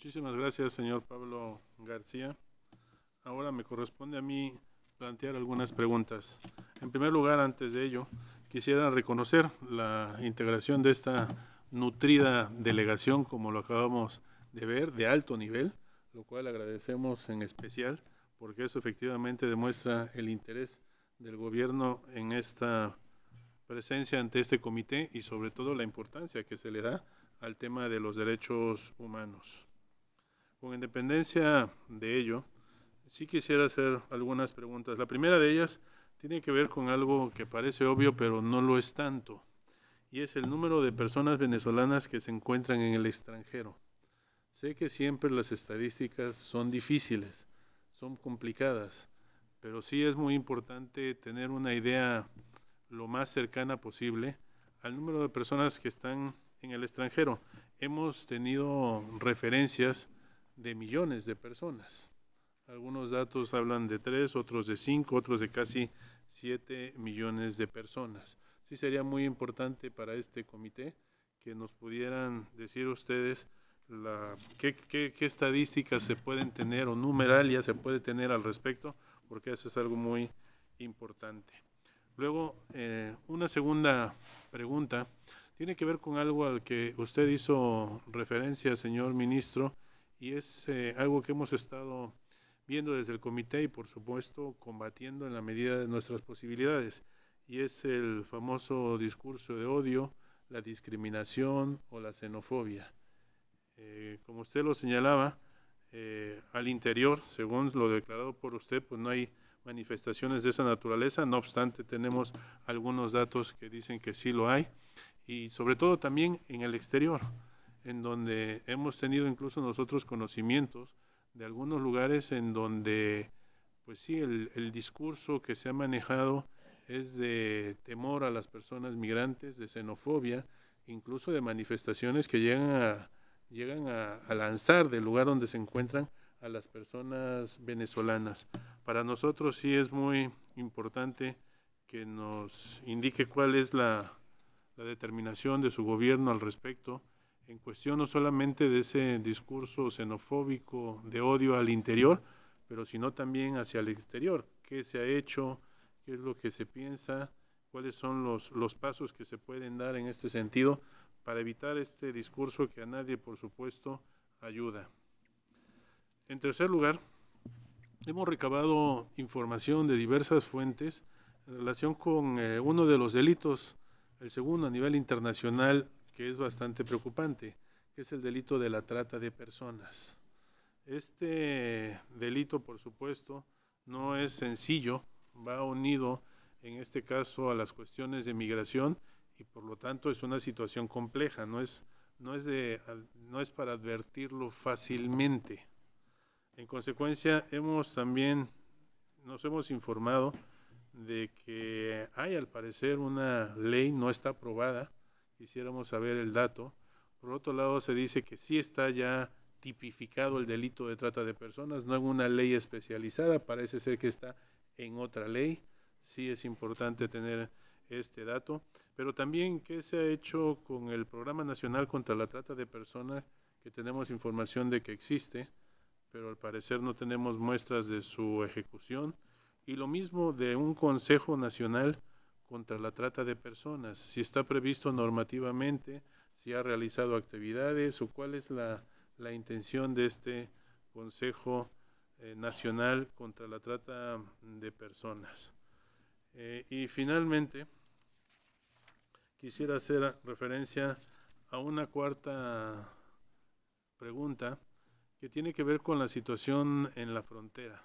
Muchísimas gracias, señor Pablo García. Ahora me corresponde a mí plantear algunas preguntas. En primer lugar, antes de ello, quisiera reconocer la integración de esta nutrida delegación, como lo acabamos de ver, de alto nivel, lo cual agradecemos en especial, porque eso efectivamente demuestra el interés del gobierno en esta presencia ante este comité y sobre todo la importancia que se le da al tema de los derechos humanos. Con independencia de ello, sí quisiera hacer algunas preguntas. La primera de ellas tiene que ver con algo que parece obvio, pero no lo es tanto, y es el número de personas venezolanas que se encuentran en el extranjero. Sé que siempre las estadísticas son difíciles, son complicadas, pero sí es muy importante tener una idea lo más cercana posible al número de personas que están en el extranjero. Hemos tenido referencias de millones de personas. Algunos datos hablan de 3, otros de 5, otros de casi 7 millones de personas. Sí sería muy importante para este comité que nos pudieran decir ustedes qué estadísticas se pueden tener o numeralia se puede tener al respecto, porque eso es algo muy importante. Luego, una segunda pregunta tiene que ver con algo al que usted hizo referencia, señor ministro, y es algo que hemos estado viendo desde el comité y, por supuesto, combatiendo en la medida de nuestras posibilidades, y es el famoso discurso de odio, la discriminación o la xenofobia. Como usted lo señalaba, al interior, según lo declarado por usted, pues no hay manifestaciones de esa naturaleza, no obstante tenemos algunos datos que dicen que sí lo hay, y sobre todo también en el exterior, en donde hemos tenido incluso nosotros conocimientos de algunos lugares en donde, pues sí, el discurso que se ha manejado es de temor a las personas migrantes, de xenofobia, incluso de manifestaciones que llegan a lanzar del lugar donde se encuentran a las personas venezolanas. Para nosotros sí es muy importante que nos indique cuál es la determinación de su gobierno al respecto, en cuestión no solamente de ese discurso xenofóbico de odio al interior, pero sino también hacia el exterior. ¿Qué se ha hecho? ¿Qué es lo que se piensa? ¿Cuáles son los pasos que se pueden dar en este sentido para evitar este discurso que a nadie, por supuesto, ayuda? En tercer lugar, hemos recabado información de diversas fuentes en relación con uno de los delitos, el segundo a nivel internacional, que es bastante preocupante, que es el delito de la trata de personas. Este delito, por supuesto, no es sencillo, va unido en este caso a las cuestiones de migración y por lo tanto es una situación compleja, no es para advertirlo fácilmente. En consecuencia, nos hemos informado de que hay al parecer una ley, no está aprobada, quisiéramos saber el dato. Por otro lado, se dice que sí está ya tipificado el delito de trata de personas, no en una ley especializada, parece ser que está en otra ley. Sí es importante tener este dato, pero también qué se ha hecho con el Programa Nacional contra la Trata de Personas, que tenemos información de que existe, pero al parecer no tenemos muestras de su ejecución, y lo mismo de un Consejo Nacional contra la Trata de Personas, si está previsto normativamente, si ha realizado actividades o cuál es la intención de este Consejo Nacional contra la Trata de Personas. Y finalmente, quisiera hacer referencia a una cuarta pregunta que tiene que ver con la situación en la frontera.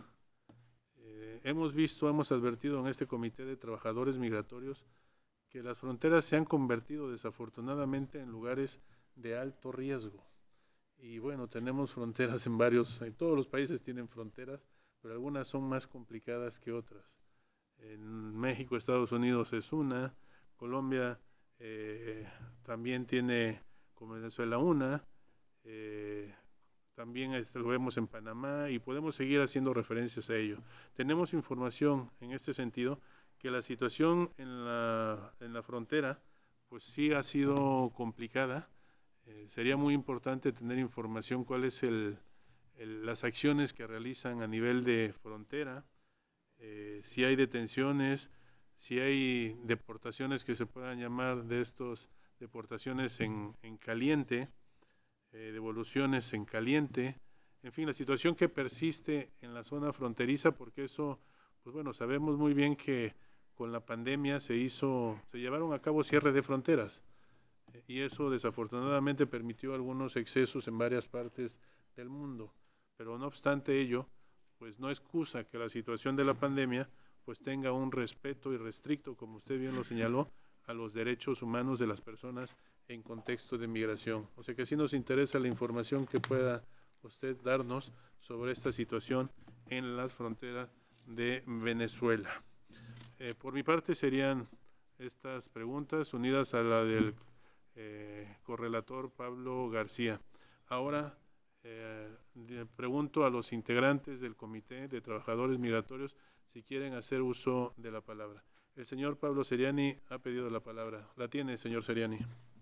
Hemos advertido en este Comité de Trabajadores Migratorios que las fronteras se han convertido desafortunadamente en lugares de alto riesgo. Y bueno, tenemos fronteras en todos los países tienen fronteras, pero algunas son más complicadas que otras. En México, Estados Unidos es una, Colombia también tiene con Venezuela una, también lo vemos en Panamá y podemos seguir haciendo referencias a ello. Tenemos información en este sentido que la situación en la frontera pues sí ha sido complicada, Sería muy importante tener información cuáles las acciones que realizan a nivel de frontera, si hay detenciones, si hay deportaciones que se puedan llamar de estos deportaciones en caliente, devoluciones en caliente, en fin, la situación que persiste en la zona fronteriza, porque eso, pues bueno, sabemos muy bien que con la pandemia se llevaron a cabo cierre de fronteras, y eso desafortunadamente permitió algunos excesos en varias partes del mundo, pero no obstante ello, pues no excusa que la situación de la pandemia pues tenga un respeto irrestricto, como usted bien lo señaló, a los derechos humanos de las personas en contexto de migración. O sea que sí nos interesa la información que pueda usted darnos sobre esta situación en las fronteras de Venezuela. Por mi parte serían estas preguntas unidas a la del correlator Pablo García. Ahora pregunto a los integrantes del Comité de Trabajadores Migratorios si quieren hacer uso de la palabra. El señor Pablo Seriani ha pedido la palabra. La tiene, señor Seriani.